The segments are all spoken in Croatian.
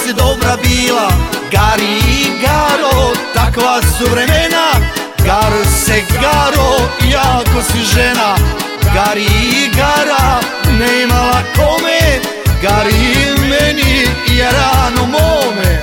si dobra bila. Gari Garo, takva su vremena. Garo se Garo, jako si žena. Gari Gara, ne imala kome. Gari meni, jaranu mome.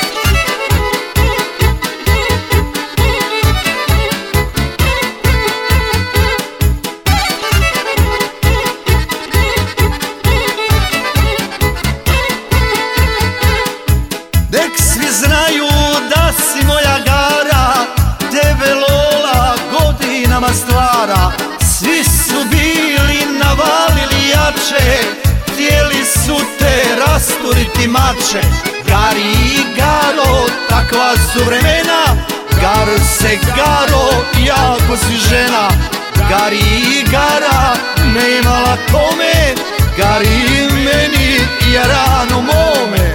Nek svi znaju da si moja Gara, tebe Lola godinama stvara. Svi su bili navalili jače, htjeli su te rasturiti mače. Gari Garo, takva su vremena. Garo se Garo, jako si žena. Gari Gara, ne imala kome. Gari meni, jaranu mome.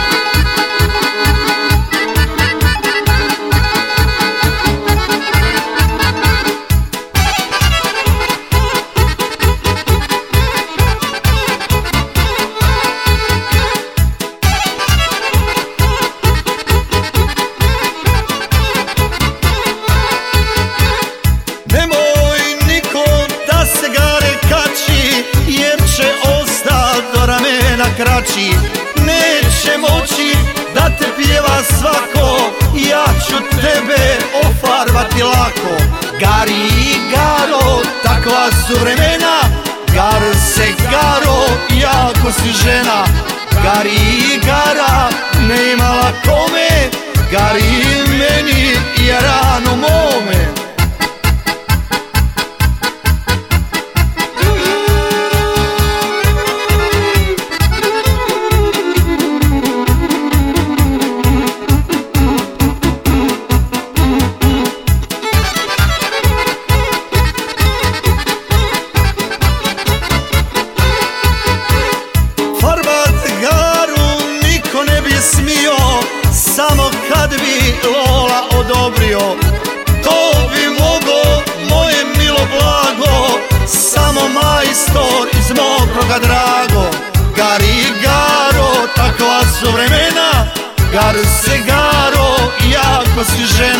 Nemoj niko da se Gare kači, jer će ostat do ramena kraći. Neće moći da te pjeva svako, ja ću tebe ofarbati lako. Gari Garo, takva su vremena. Garo se Garo, jako si žena. Gari Gara, ne imala kome. Gari meni, jaranu mome. Smio, samo kad bi Lola odobrio. To bi mogo, moje milo blago, samo majstor iz mog roga drago. Gari Garo, takva su vremena. Garo se Garo, jako si žena.